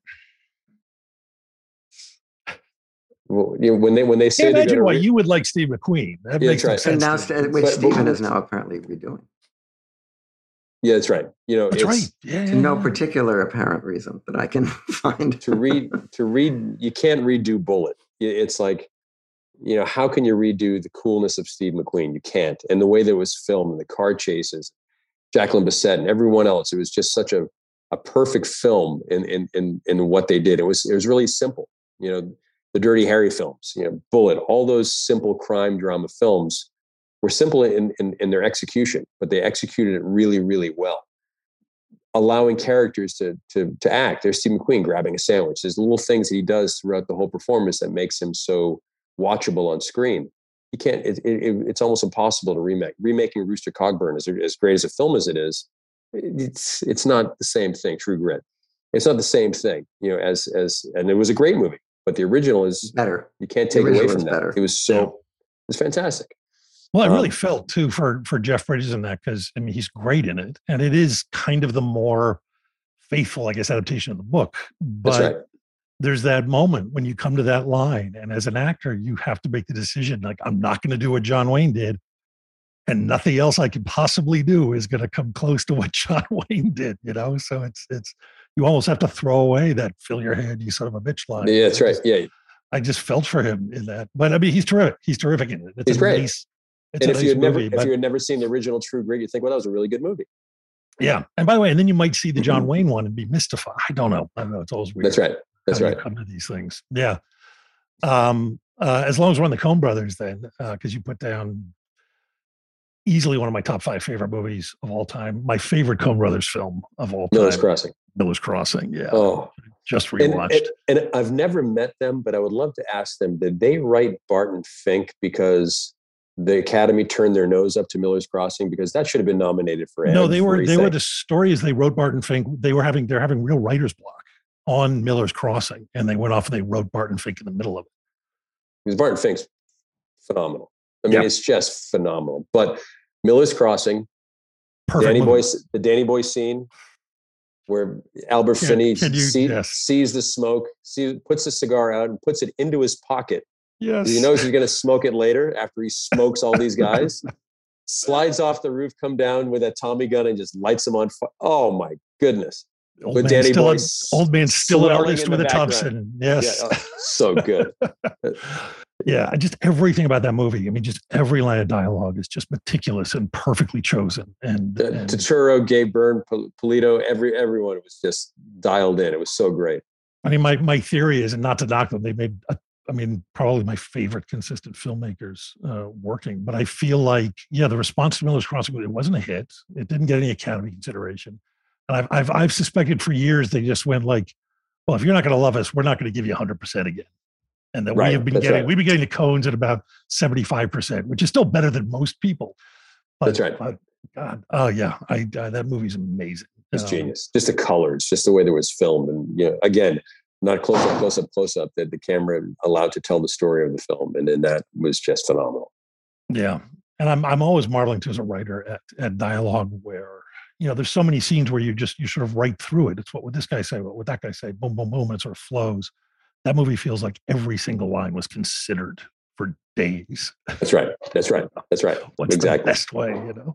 Well, when they say, imagine why you would like Steve McQueen. That makes sense. And now, which Stephen is now apparently redoing. Yeah, that's right. That's right. Yeah, no particular apparent reason that I can find. to read, you can't redo Bullet. It's like, how can you redo the coolness of Steve McQueen? You can't. And the way that it was filmed, and the car chases, Jacqueline Bisset and everyone else, it was just such a perfect film in what they did. It was really simple. The Dirty Harry films, Bullet, all those simple crime drama films were simple in their execution, but they executed it really, really well, allowing characters to act. There's Steve McQueen grabbing a sandwich. There's little things that he does throughout the whole performance that makes him so watchable on screen. You can't. It's almost impossible to remake. Remaking Rooster Cogburn, as great as a film as it is, it's not the same thing. True Grit, it's not the same thing. And it was a great movie, but the original is better. You can't take away from that. Better. It was fantastic. Well, I really felt too for Jeff Bridges in that, because he's great in it, and it is kind of the more faithful, I guess, adaptation of the book. But that's right. There's that moment when you come to that line, and as an actor, you have to make the decision, like, I'm not going to do what John Wayne did, and nothing else I could possibly do is going to come close to what John Wayne did, So it's you almost have to throw away that "fill your head, you son of a bitch" line. Yeah, that's right. Yeah, I just felt for him in that, but he's terrific. He's terrific in it. He's great. And if you had never never seen the original True Grit, you think, well, that was a really good movie. Yeah, and by the way, and then you might see the John Wayne one and be mystified. I don't know. It's always weird. That's right. That's right. Come to these things. Yeah. As long as we're on the Coen brothers, then, because you put down easily one of my top 5 favorite movies of all time. My favorite Coen brothers film of all time. Miller's Crossing. Yeah. Oh, just rewatched. And I've never met them, but I would love to ask them, did they write Barton Fink because the Academy turned their nose up to Miller's Crossing? Because that should have been nominated for. No, they were the stories they wrote Barton Fink. They're having real writer's block on Miller's Crossing, and they went off and they wrote Barton Fink in the middle of it. Because Barton Fink's phenomenal. It's just phenomenal. But Miller's Crossing, the Danny Boy scene where Albert Finney sees the smoke, puts the cigar out and puts it into his pocket. Yes. He knows he's going to smoke it later after he smokes all these guys. Slides off the roof, come down with that Tommy gun and just lights them on fire. Oh my goodness. Old man still an artist with a Thompson. Yes. Yeah, so good. Yeah, just everything about that movie. Just every line of dialogue is just meticulous and perfectly chosen. And Turturro, Gabe Byrne, Polito, everyone was just dialed in. It was so great. My theory is, and not to knock them, they made probably my favorite consistent filmmakers working. But I feel like, the response to Miller's Crossing, it wasn't a hit. It didn't get any Academy consideration. And I've suspected for years they just went like, well, if you're not going to love us, we're not going to give you 100% again. And that we've been getting the Coens at about 75%, which is still better than most people. That's right. But God, oh yeah, that movie's amazing. It's genius. Just the colors, just the way that it was filmed, and again, not close up. That the camera allowed to tell the story of the film, and then that was just phenomenal. Yeah, and I'm always marveling too as a writer at dialogue where there's so many scenes where you sort of right through it. It's what would this guy say? What would that guy say? Boom, boom, boom. And it sort of flows. That movie feels like every single line was considered for days. That's right. What's exactly the best way,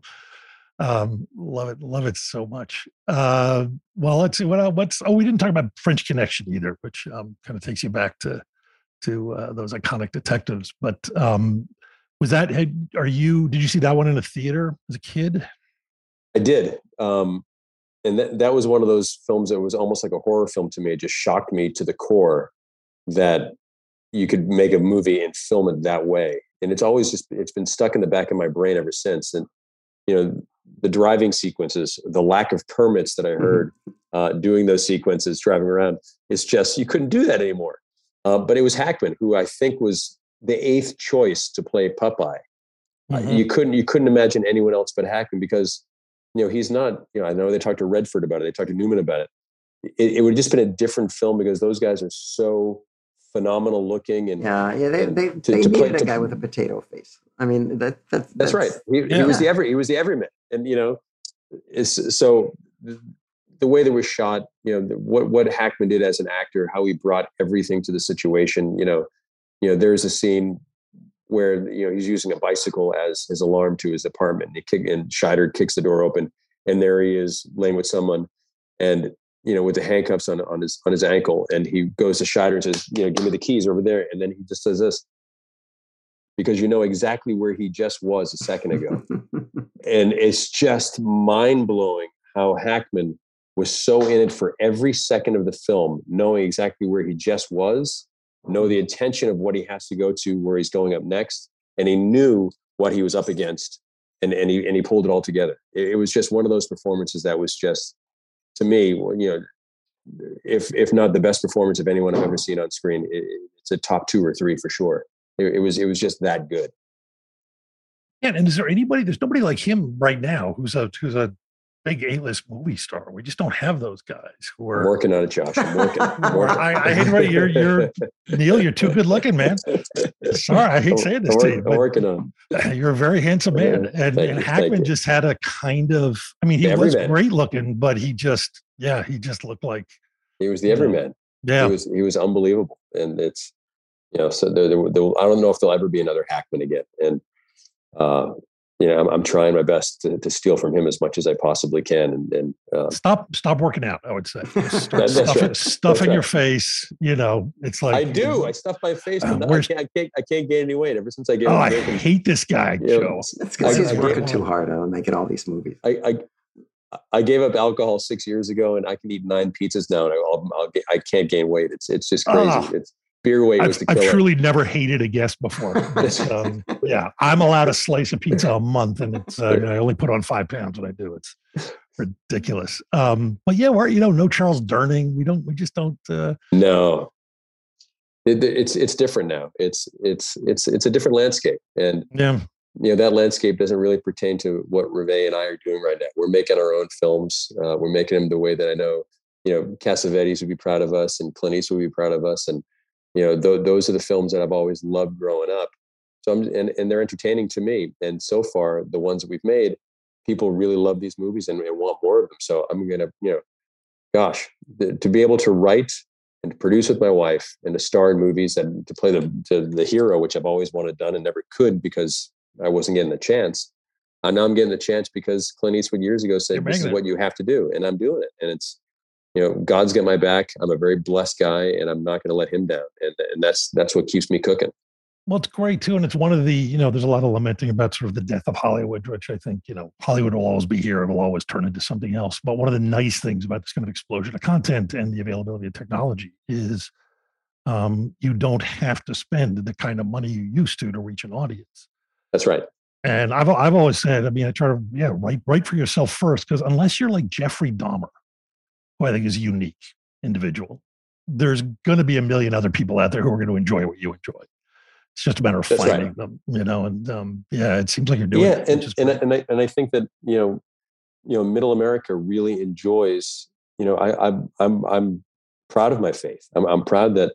Love it so much. Well, let's see we didn't talk about French Connection either, which kind of takes you back to those iconic detectives. But did you see that one in a theater as a kid? I did. And that was one of those films that was almost like a horror film to me. It just shocked me to the core that you could make a movie and film it that way. And it's been stuck in the back of my brain ever since. And, the driving sequences, the lack of permits that I heard doing those sequences, driving around, it's just, you couldn't do that anymore. But it was Hackman, who I think was the 8th choice to play Popeye. You couldn't imagine anyone else but Hackman, because, he's not, I know they talked to Redford about it. They talked to Newman about it. It would have just been a different film, because those guys are so phenomenal looking. And they needed a guy with a potato face. I mean, that's right. He was the everyman. And, so the way that was shot, what Hackman did as an actor, how he brought everything to the situation, there's a scene where, he's using a bicycle as his alarm to his apartment, and Scheider kicks the door open, and there he is laying with someone, and, with the handcuffs on his ankle, and he goes to Scheider and says, give me the keys over there. And then he just says this, because exactly where he just was a second ago. And it's just mind blowing how Hackman was so in it for every second of the film, knowing exactly where he just was, know the intention of what he has to go to, where he's going up next. And he knew what he was up against, and he pulled it all together. It was just one of those performances that was just, to me, if not the best performance of anyone I've ever seen on screen, it's a top 2 or 3 for sure. It was just that good. Yeah, and there's nobody like him right now who's a big A-list movie star. We just don't have those guys who are. I'm working on it, Josh. I'm working. I hate it. You're Neil. You're too good looking, man. Sorry, I hate saying this to you. I'm working on it. You're a very handsome man, and Hackman just had a kind of. I mean, he was great looking, but he just looked like he was the everyman. Yeah, he was unbelievable, and it's so there, I don't know if there'll ever be another Hackman again, and. I'm trying my best to steal from him as much as I possibly can, and stop working out. I would say stuff in your face. It's like I do. I stuff my face, but I can't gain any weight ever since I gave. Oh, I hate this guy, Joe. That's because he's working too hard on making all these movies. I gave up alcohol 6 years ago, and I can eat 9 pizzas now, and I can't gain weight. It's just crazy. It's beer weight was the killer. I've truly never hated a guest before. I'm allowed a slice of pizza a month, and it's I only put on 5 pounds when I do. It's ridiculous. But yeah, we're no Charles Durning. We just don't. No, it's different now. It's a different landscape, and that landscape doesn't really pertain to what Rivet and I are doing right now. We're making our own films. We're making them the way that I know Cassavetes would be proud of us, and Clint Eastwood would be proud of us, and those are the films that I've always loved growing up. So and they're entertaining to me. And so far, the ones that we've made, people really love these movies and want more of them. So I'm going to, to be able to write and to produce with my wife and to star in movies and to play the hero, which I've always wanted done and never could because I wasn't getting the chance. And now I'm getting the chance because Clint Eastwood years ago said, this is what you have to do. And I'm doing it. And it's, God's got my back. I'm a very blessed guy, and I'm not going to let him down. And that's what keeps me cooking. Well, it's great too. And it's one of the, there's a lot of lamenting about sort of the death of Hollywood, which I think, Hollywood will always be here. It'll always turn into something else. But one of the nice things about this kind of explosion of content and the availability of technology is you don't have to spend the kind of money you used to reach an audience. That's right. And I've always said, I try to, write for yourself first, because unless you're like Jeffrey Dahmer, who I think is a unique individual, there's going to be a million other people out there who are going to enjoy what you enjoy. It's just a matter of finding them, and it seems like you're doing it. And I think that, middle America really enjoys, I'm proud of my faith. I'm proud that,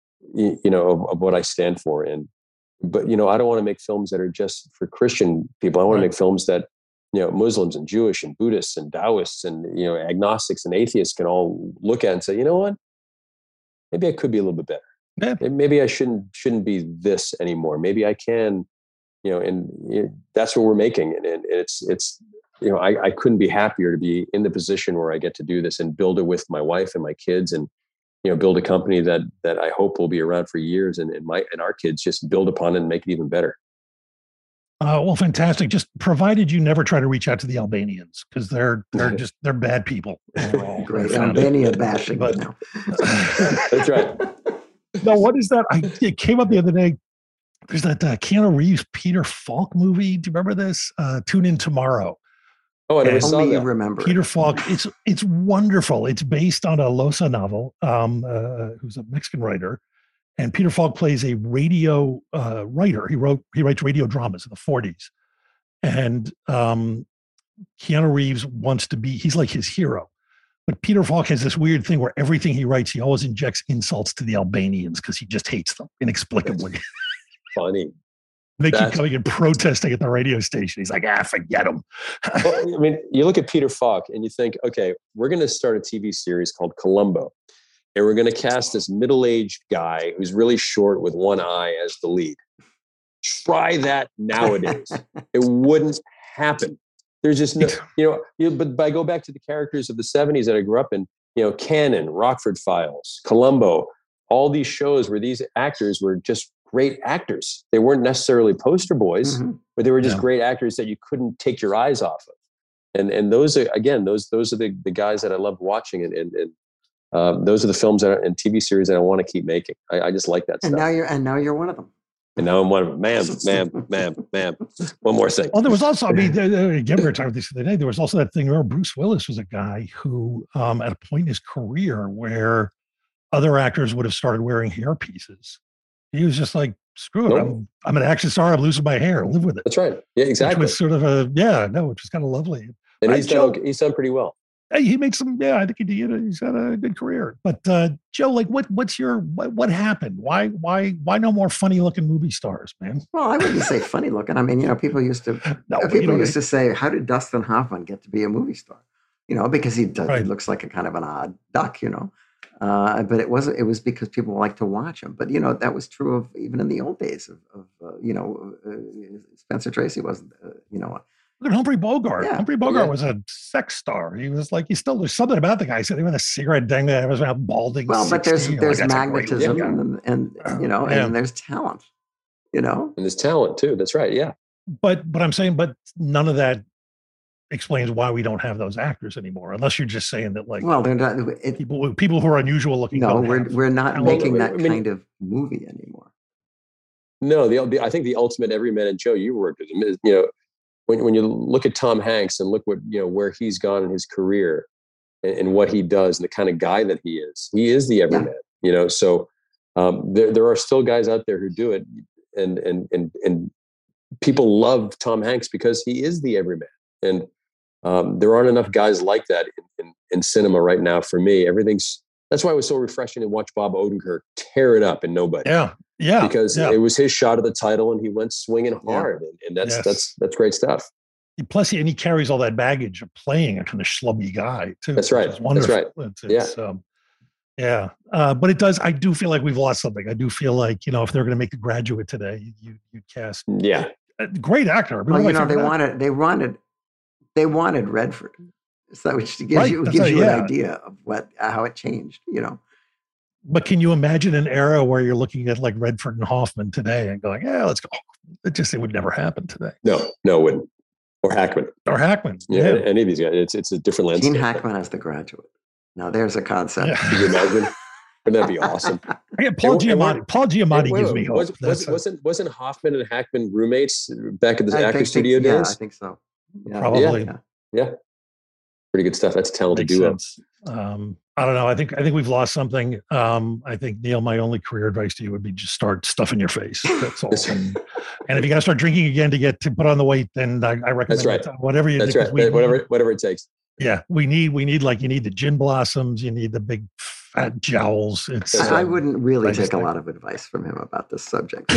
of what I stand for. But I don't want to make films that are just for Christian people. I want to make films that Muslims and Jewish and Buddhists and Taoists and, agnostics and atheists can all look at and say, you know what, maybe I could be a little bit better. Yeah. Maybe I shouldn't be this anymore. Maybe I can, and that's what we're making. And it's, I couldn't be happier to be in the position where I get to do this and build it with my wife and my kids, and, build a company that I hope will be around for years, and our kids just build upon it and make it even better. Well, fantastic. Just provided you never try to reach out to the Albanians, because they're bad people. Great Albania bashing. But that's right. No, what is that? It came up the other day. There's that Keanu Reeves Peter Falk movie. Do you remember this? Tune In Tomorrow. Oh, I never saw that. You remember Peter Falk. It's wonderful. It's based on a Loza novel, who's a Mexican writer, and Peter Falk plays a radio writer. He writes radio dramas in the 40s, and Keanu Reeves wants to be. He's like his hero, but Peter Falk has this weird thing where everything he writes, he always injects insults to the Albanians because he just hates them inexplicably. Funny. They keep coming and protesting at the radio station. He's like, forget them. Well, I mean, you look at Peter Falk and you think, okay, we're going to start a TV series called Columbo, and we're going to cast this middle-aged guy who's really short with one eye as the lead. Try that nowadays. It wouldn't happen. There's just no, but I go back to the characters of the 70s that I grew up in, Cannon, Rockford Files, Columbo, all these shows where these actors were just great actors. They weren't necessarily poster boys, but they were just great actors that you couldn't take your eyes off of. And those are, again, those are the guys that I loved watching. And those are the films and TV series that I want to keep making. I just like that and stuff. Now you're one of them. And now I'm one of them. Ma'am. One more thing. Well, there was also, again, we were talking about this the other day. There was also that thing where Bruce Willis was a guy who, at a point in his career where other actors would have started wearing hair pieces, he was just like, screw it. Nope. I'm an action star. I'm losing my hair. Live with it. That's right. Yeah, exactly. Which was sort of which was kind of lovely. And he's done pretty well. Hey, he makes some. Yeah, I think he's had a good career. But Joe, like, what happened? Why no more funny looking movie stars, man? Well, I wouldn't say funny looking. I mean, people used to to say, how did Dustin Hoffman get to be a movie star? Because he looks like a kind of an odd duck. But it was because people like to watch him. But that was true of even in the old days of Spencer Tracy wasn't Look at Humphrey Bogart. Yeah. Humphrey Bogart was a sex star. He was like, there's something about the guy. He said he had a cigarette dangling out of his mouth, balding. Well, but there's like, magnetism and there's talent. And there's talent too. That's right. Yeah. But I'm saying, none of that explains why we don't have those actors anymore, unless you're just saying that, like, well, they're not people who are unusual looking. No, we're not making that kind of movie anymore. No, I think the ultimate everyman, and Joe, you worked with him, is, when you look at Tom Hanks and look where he's gone in his career and what he does and the kind of guy that he is the everyman. So there are still guys out there who do it, and people love Tom Hanks because he is the everyman. And there aren't enough guys like that in cinema right now. For me, that's why it was so refreshing to watch Bob Odenkirk tear it up in Nobody. Yeah, because it was his shot of the title, and he went swinging hard, and that's great stuff. Plus, he carries all that baggage of playing a kind of schlubby guy too. That's right. Wonderful. That's right. But it does. I do feel like we've lost something. I do feel like if they're going to make The Graduate today, you'd cast a great actor. They wanted Redford, so which gives you an idea of how it changed. But can you imagine an era where you're looking at like Redford and Hoffman today and going, let's go? It would never happen today. No, it wouldn't. Or Hackman. Yeah, any of these guys. It's a different landscape. Gene Hackman as The Graduate. Now there's a concept. Yeah. Can you imagine? Wouldn't that be awesome? Paul Giamatti gives me hope. Wasn't Hoffman and Hackman roommates back in the actor studio days? Yeah, I think so. Yeah. Probably. Yeah. Pretty good stuff. That's a talented duo. I don't know. I think we've lost something. I think, Neil, my only career advice to you would be just start stuffing your face. That's all. And if you got to start drinking again to put on the weight, then I recommend that's right. Whatever you do. That's right. Whatever it takes. Yeah, we need you need the gin blossoms. You need the big fat jowls. I wouldn't really take a lot of advice from him about this subject.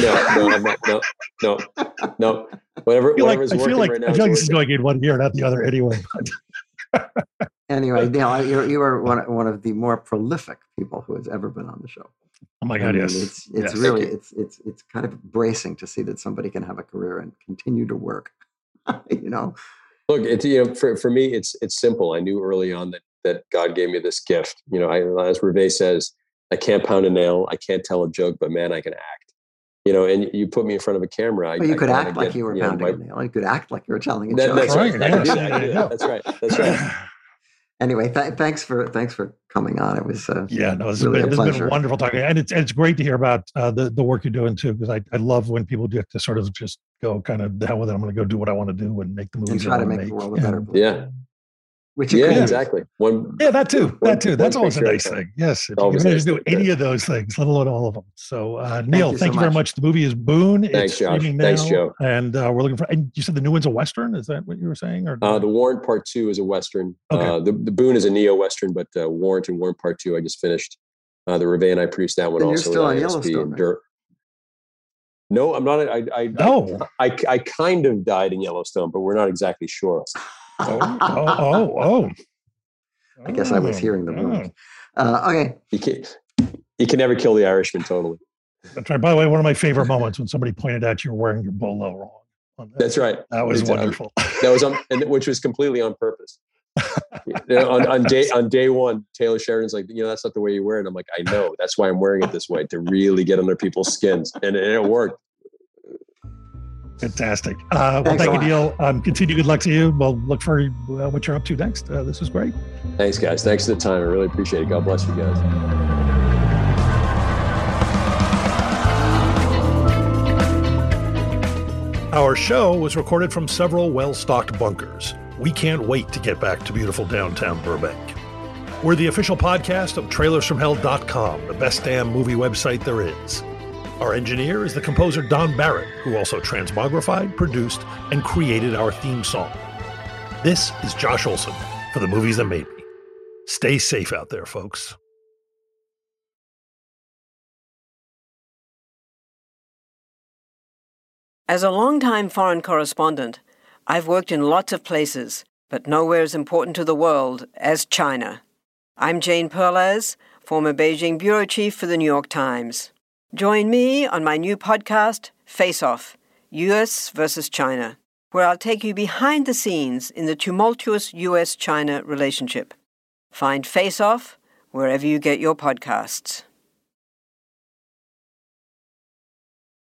No. Whatever's working right now. I feel like this is going in one ear, not the other anyway. Anyway, Neil, you are one of the more prolific people who has ever been on the show. Oh my God, yes. It's really it's kind of bracing to see that somebody can have a career and continue to work. Look, it's for me, it's simple. I knew early on that God gave me this gift. As Reve says, I can't pound a nail, I can't tell a joke, but man, I can act. And you put me in front of a camera. You could act like you were pounding a nail. You could act like you were telling a joke. That's right. That's right. Anyway, thanks for coming on. It was it's really been wonderful talking, and it's great to hear about the work you're doing too, because I love when people get to sort of just go kind of the hell with it. I'm going to go do what I want to do and make the movies and try to make the world a better place. Yeah. Which exactly. That too. That's always a nice thing. Yes, if you can manage to do any of those things, let alone all of them. So, Neil, thank you very much. The movie is Boone. Thanks, Josh. Thanks, Joe. And we're looking for. And you said the new one's a Western. Is that what you were saying? Or the Warrant Part 2 is a Western. Okay. The Boone is a neo-Western, but Warrant and Warrant Part 2 I just finished. The Reve and I produced that one and also. You're still on Yellowstone. Right? No, I'm not. No. I kind of died in Yellowstone, but we're not exactly sure. Oh. I guess I was hearing the rumors. Okay. You can never kill the Irishman totally. That's right. By the way, one of my favorite moments when somebody pointed out you were wearing your bolo wrong. That's right. That was wonderful. That was which was completely on purpose. on day one, Taylor Sheridan's like, that's not the way you wear it. I'm like, I know. That's why I'm wearing it this way, to really get under people's skins, and it worked. Fantastic. Thank you, Neil. Continue good luck to you. We'll look for what you're up to next. This was great. Thanks, guys. Thanks for the time. I really appreciate it. God bless you guys. Our show was recorded from several well-stocked bunkers. We can't wait to get back to beautiful downtown Burbank. We're the official podcast of trailersfromhell.com, the best damn movie website there is. Our engineer is the composer Don Barrett, who also transmogrified, produced, and created our theme song. This is Josh Olson for The Movies That Made Me. Stay safe out there, folks. As a longtime foreign correspondent, I've worked in lots of places, but nowhere as important to the world as China. I'm Jane Perlez, former Beijing bureau chief for the New York Times. Join me on my new podcast, Face Off, U.S. versus China, where I'll take you behind the scenes in the tumultuous U.S.-China relationship. Find Face Off wherever you get your podcasts.